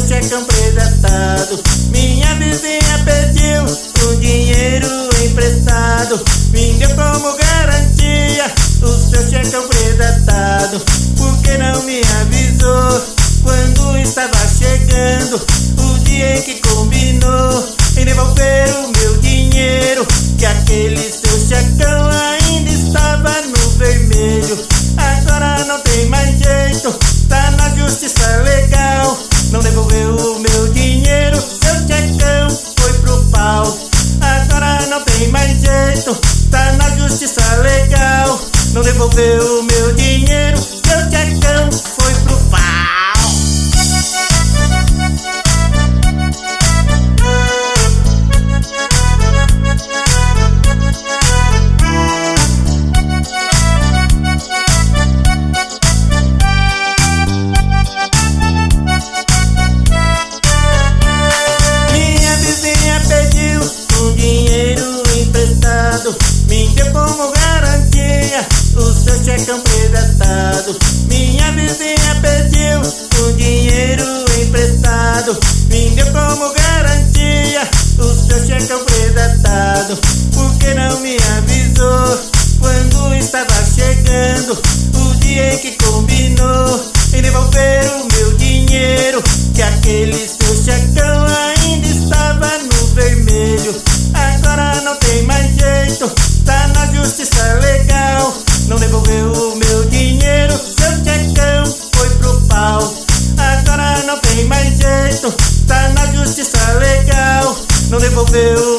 checão predatado. Minha vizinha pediu o dinheiro emprestado, me deu como garantia o seu checão predatado. Por que não me avisou quando estava chegando o dia em que combinou em devolver o meu dinheiro? Que aquele seu checão ainda estava no vermelho. Agora não tem mais jeito, tá na justiça legal. Não devolveu o meu dinheiro, seu checão foi pro pau. Agora não tem mais jeito, tá na justiça legal. Não devolveu o meu dinheiro, seu checão foi pro pau. Me deu como garantia o seu checão predatado. Minha vizinha pediu o dinheiro emprestado, me deu como garantia o seu checão predatado. Por que não me avisou quando estava chegando o dia em que combinou em devolver o meu dinheiro? Que aquele seu checão ainda estava no vermelho. Agora não tem mais jeito, tá na justiça legal. Não devolveu o meu dinheiro, seu checão foi pro pau. Agora não tem mais jeito, tá na justiça legal. Não devolveu